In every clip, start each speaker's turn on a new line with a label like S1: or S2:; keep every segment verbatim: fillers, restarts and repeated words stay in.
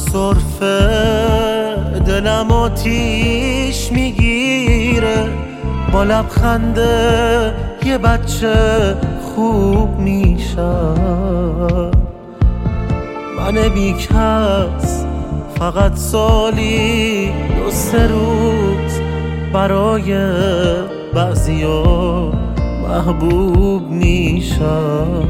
S1: سرفه دلم آتیش میگیره، با لبخنده یه بچه خوب میشم. من بیکس فقط سالی دو سه روز برای بعضیا محبوب میشم.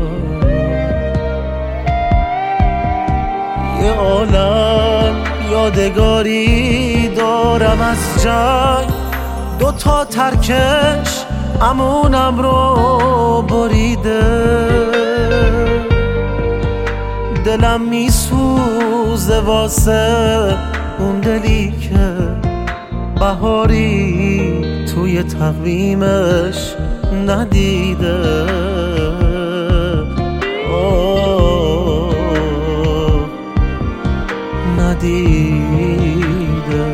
S1: یه عالم یادگاری دارم از جنگ، دو تا ترکش امونم رو بریده. دلم میسوزه واسه اون دلی که بهاری توی تقویمش ندیده. آه ندیده.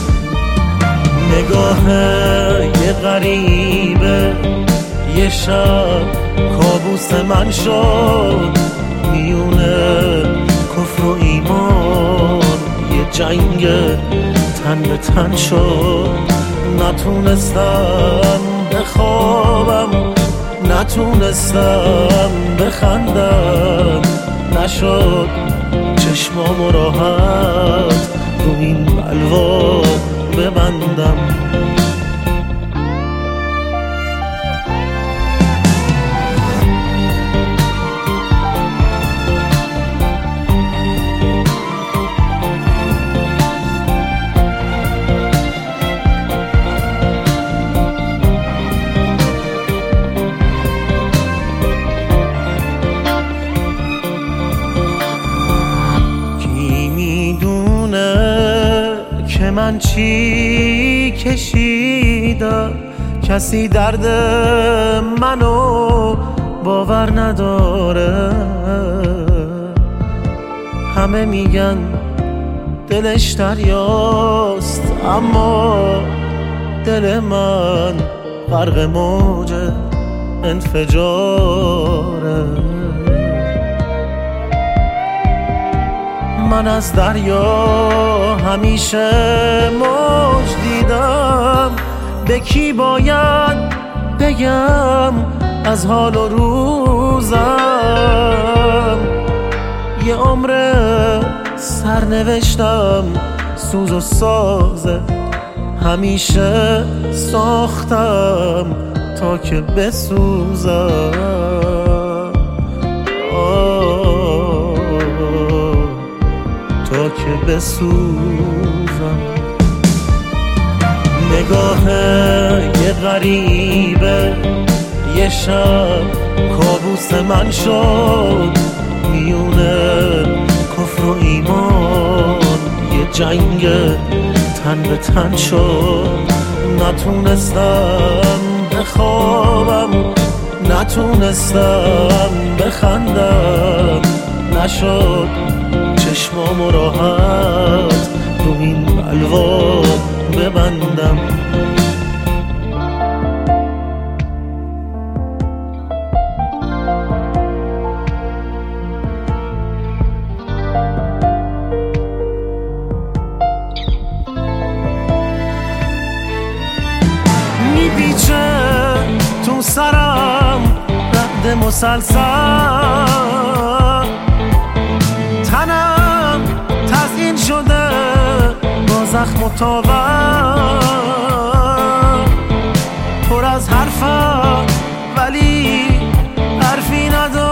S1: نگاه یه غریبه یه شب کابوس من شد، میونه کفر و ایمان یه جنگ تن به تن شد. نتونستم بخوابم، نتونستم بخندم، نشد چشمامو راحت رو این بلوا ببندم. من چی کشیدم، کسی درد منو باور نداره. همه میگن دلش دریاست، اما دل من غرق موج انفجاره. من از دریا همیشه موج دیدم، به کی باید بگم از حال و روزم. یه عمر سرنوشتم سوز و سازه، همیشه ساختم تا که بسوزم. تا که بسوزم. نگاه یه غریبه یه شب کابوس من شد، میونه کفر و ایمان یه جنگ تن به تن شد. نتونستم بخوابم، نتونستم بخندم، نشد چشمامو راحت رو این بلوا ببندم. میپیچه تو سرم رد مسلسل، تنم تزیین شده با زخم و تاور. پر از حرفم ولی حرفی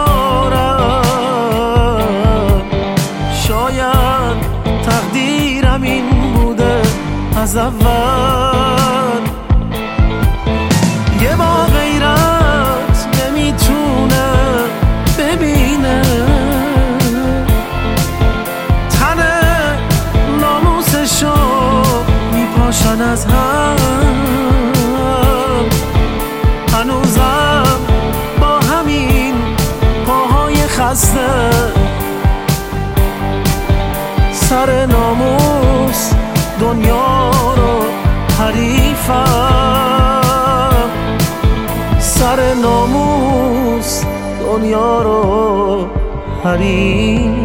S1: ندارم. شاید تقدیرم این بوده از اول. یه با غیرت نمیتونه ببینه، میپاشن از هم. هنوزم با همین پاهای خسته سر ناموس دنیا رو حریفم. سر ناموس دنیا رو حریفم.